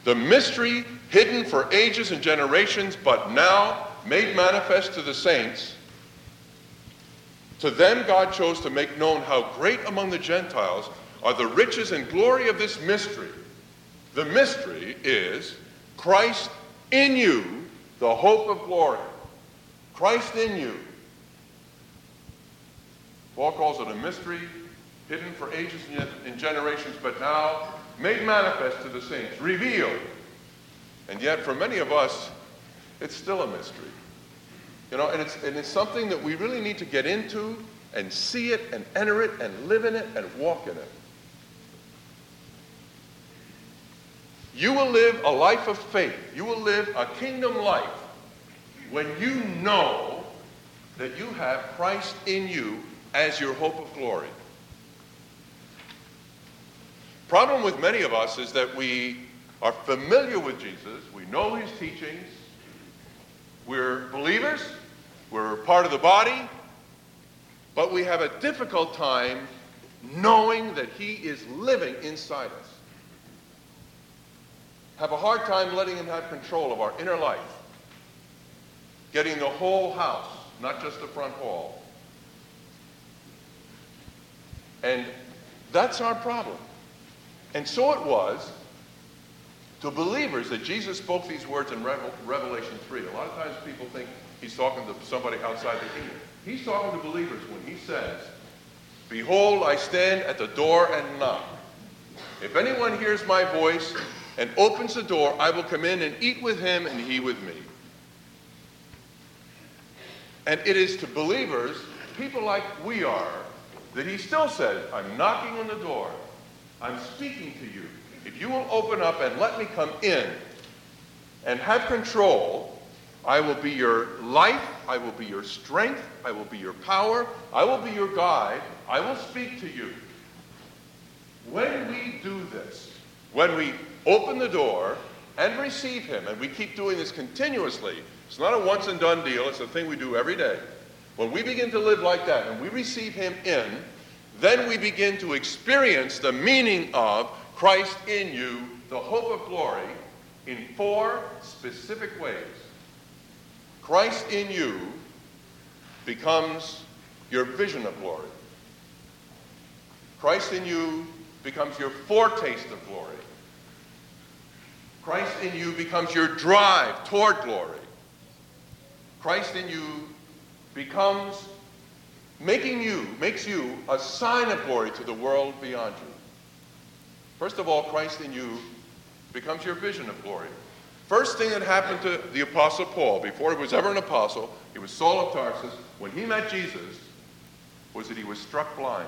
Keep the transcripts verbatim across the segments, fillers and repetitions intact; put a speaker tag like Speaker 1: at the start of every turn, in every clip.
Speaker 1: The mystery hidden for ages and generations, but now made manifest to the saints. To them God chose to make known how great among the Gentiles are the riches and glory of this mystery. The mystery is Christ in you, the hope of glory. Christ in you. Paul calls it a mystery hidden for ages and generations, but now made manifest to the saints, revealed. And yet for many of us, it's still a mystery. You know, and it's, and it's something that we really need to get into and see it and enter it and live in it and walk in it. You will live a life of faith. You will live a kingdom life when you know that you have Christ in you as your hope of glory. Problem with many of us is that we are familiar with Jesus. We know his teachings. We're believers. We're part of the body. But we have a difficult time knowing that he is living inside us. Have a hard time letting him have control of our inner life. Getting the whole house, not just the front hall. And that's our problem. And so it was to believers that Jesus spoke these words in Revelation three. A lot of times people think he's talking to somebody outside the kingdom. He's talking to believers when he says, "Behold, I stand at the door and knock. If anyone hears my voice and opens the door, I will come in and eat with him and he with me." And it is to believers, people like we are, that he still says, "I'm knocking on the door. I'm speaking to you. If you will open up and let me come in and have control, I will be your life, I will be your strength, I will be your power, I will be your guide, I will speak to you." When we do this, when we open the door and receive him, and we keep doing this continuously, it's not a once and done deal, it's a thing we do every day. When we begin to live like that and we receive him in, then we begin to experience the meaning of Christ in you, the hope of glory, in four specific ways. Christ in you becomes your vision of glory. Christ in you becomes your foretaste of glory. Christ in you becomes your drive toward glory. Christ in you becomes making you, makes you a sign of glory to the world beyond you. First of all, Christ in you becomes your vision of glory. First thing that happened to the Apostle Paul, before he was ever an apostle, he was Saul of Tarsus, when he met Jesus, was that he was struck blind.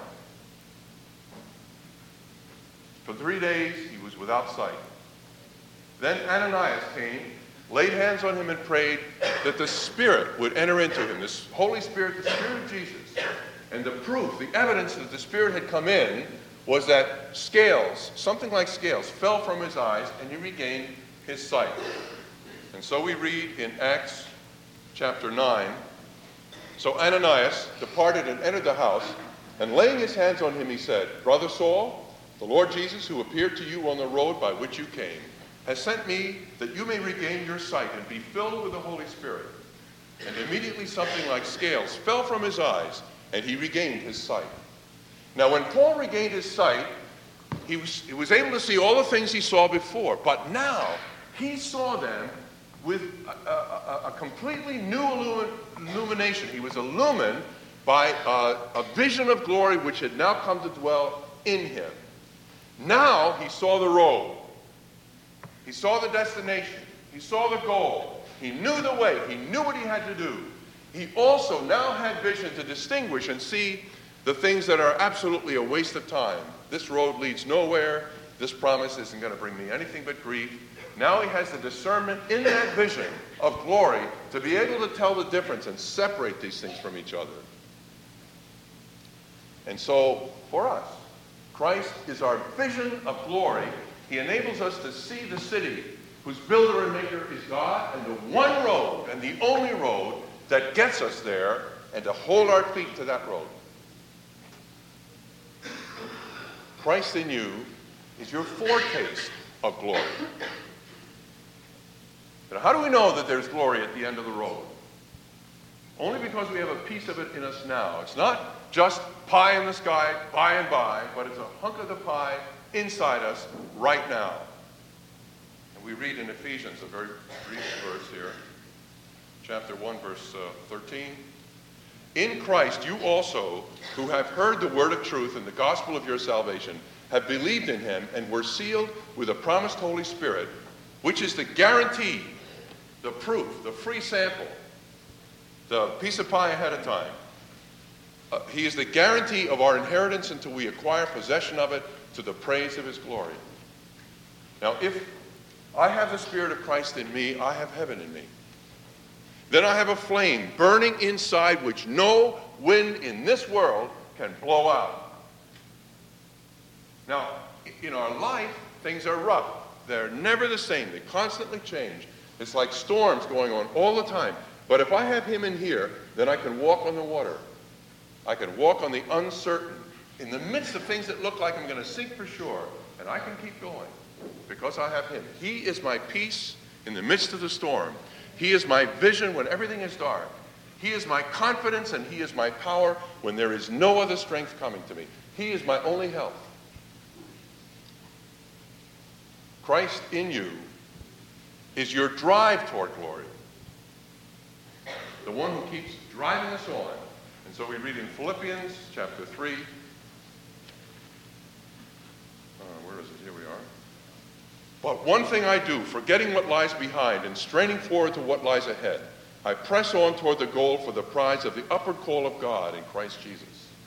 Speaker 1: For three days, he was without sight. Then Ananias came, laid hands on him and prayed that the Spirit would enter into him, this Holy Spirit, the Spirit of Jesus. And the proof, the evidence that the Spirit had come in was that scales, something like scales, fell from his eyes and he regained his sight. And so we read in Acts chapter nine, "So Ananias departed and entered the house, and laying his hands on him he said, 'Brother Saul, the Lord Jesus, who appeared to you on the road by which you came, has sent me that you may regain your sight and be filled with the Holy Spirit.' And immediately something like scales fell from his eyes, and he regained his sight." Now when Paul regained his sight, he was, he was able to see all the things he saw before, but now he saw them with a, a, a completely new illumin, illumination. He was illumined by a, a vision of glory which had now come to dwell in him. Now he saw the road. He saw the destination. He saw the goal. He knew the way. He knew what he had to do. He also now had vision to distinguish and see the things that are absolutely a waste of time. This road leads nowhere. This promise isn't going to bring me anything but grief. Now he has the discernment in that vision of glory to be able to tell the difference and separate these things from each other. And so, for us, Christ is our vision of glory. He enables us to see the city whose builder and maker is God, and the one road and the only road that gets us there, and to hold our feet to that road. Christ in you is your foretaste of glory. But how do we know that there's glory at the end of the road? Only because we have a piece of it in us now. It's not just pie in the sky, by and by, but it's a hunk of the pie inside us right now. And we read in Ephesians, a very brief verse here, chapter one, verse uh, thirteen. In Christ you also, who have heard the word of truth and the gospel of your salvation, have believed in him and were sealed with the promised Holy Spirit, which is the guarantee, the proof, the free sample, the piece of pie ahead of time. Uh, he is the guarantee of our inheritance until we acquire possession of it to the praise of his glory. Now, if I have the Spirit of Christ in me, I have heaven in me. Then I have a flame burning inside which no wind in this world can blow out. Now, in our life, things are rough. They're never the same. They constantly change. It's like storms going on all the time. But if I have him in here, then I can walk on the water. I can walk on the uncertain, in the midst of things that look like I'm going to sink for sure, and I can keep going because I have him. He is my peace in the midst of the storm. He is my vision when everything is dark. He is my confidence and he is my power when there is no other strength coming to me. He is my only help. Christ in you is your drive toward glory. The one who keeps driving us on. And so we read in Philippians chapter three. Uh, where is it? Here we are. But one thing I do, forgetting what lies behind and straining forward to what lies ahead, I press on toward the goal for the prize of the upward call of God in Christ Jesus.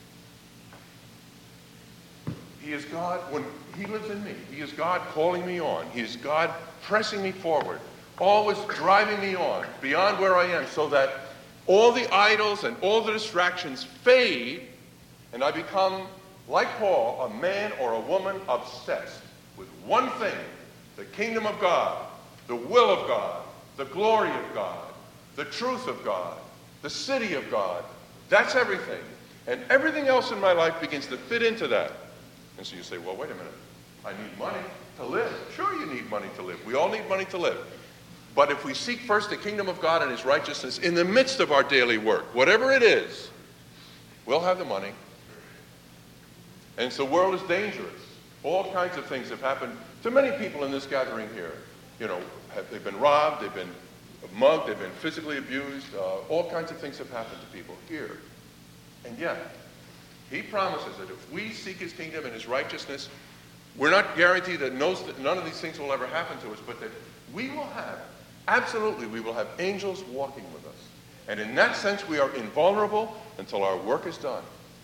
Speaker 1: He is God, when he lives in me, he is God calling me on. He is God pressing me forward, always driving me on beyond where I am so that all the idols and all the distractions fade and I become, like Paul, a man or a woman obsessed with one thing: the kingdom of God, the will of God, the glory of God, the truth of God, the city of God. That's everything. And everything else in my life begins to fit into that. And so you say, well, wait a minute. I need money to live. Sure, you need money to live. We all need money to live. But if we seek first the kingdom of God and his righteousness in the midst of our daily work, whatever it is, we'll have the money. And so the world is dangerous. All kinds of things have happened to many people in this gathering here. You know, have, they've been robbed, they've been mugged, they've been physically abused. Uh, all kinds of things have happened to people here. And yet, he promises that if we seek his kingdom and his righteousness, we're not guaranteed that none of these things will ever happen to us, but that we will have, absolutely, we will have angels walking with us. And in that sense, we are invulnerable until our work is done.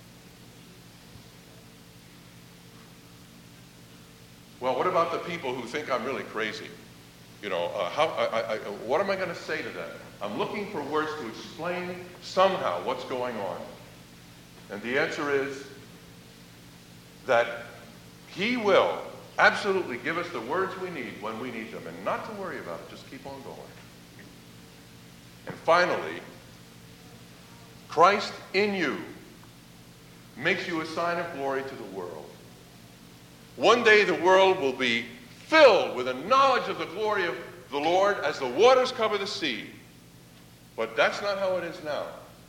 Speaker 1: Well, what about the people who think I'm really crazy? You know, uh, how, I, I, what am I going to say to them? I'm looking for words to explain somehow what's going on. And the answer is that he will absolutely give us the words we need when we need them, and not to worry about it, just keep on going. And finally, Christ in you makes you a sign of glory to the world. One day the world will be filled with a knowledge of the glory of the Lord as the waters cover the sea. But that's not how it is now.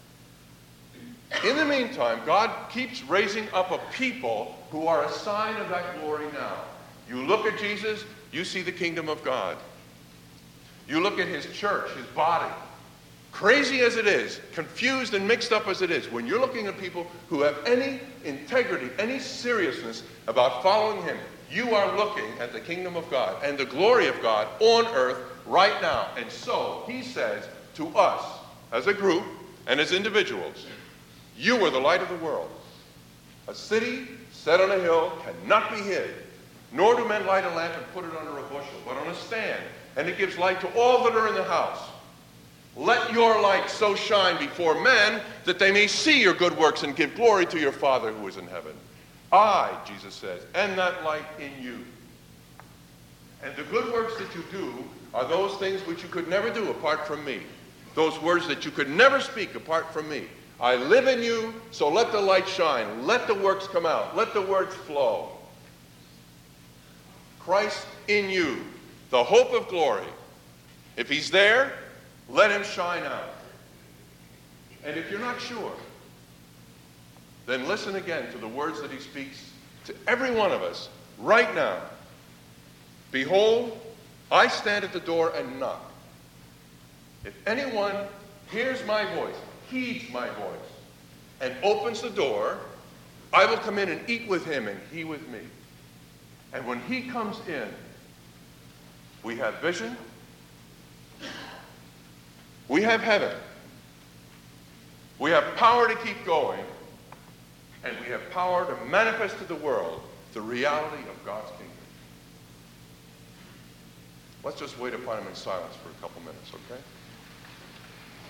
Speaker 1: In the meantime, God keeps raising up a people who are a sign of that glory now. You look at Jesus, you see the kingdom of God. You look at his church, his body, crazy as it is, confused and mixed up as it is, when you're looking at people who have any integrity, any seriousness about following him, you are looking at the kingdom of God and the glory of God on earth right now. And so he says to us as a group and as individuals, you are the light of the world. A city set on a hill cannot be hid, nor do men light a lamp and put it under a bushel, but on a stand, and it gives light to all that are in the house. Let your light so shine before men that they may see your good works and give glory to your Father who is in heaven. I, Jesus says, am that light in you. And the good works that you do are those things which you could never do apart from me. Those words that you could never speak apart from me. I live in you, so let the light shine. Let the works come out. Let the words flow. Christ in you, the hope of glory. If he's there, let him shine out. And if you're not sure, then listen again to the words that he speaks to every one of us right now. Behold, I stand at the door and knock. If anyone hears my voice, heeds my voice, and opens the door, I will come in and eat with him and he with me. And when he comes in, we have vision, we have heaven, we have power to keep going, and we have power to manifest to the world the reality of God's kingdom. Let's just wait upon him in silence for a couple minutes, okay?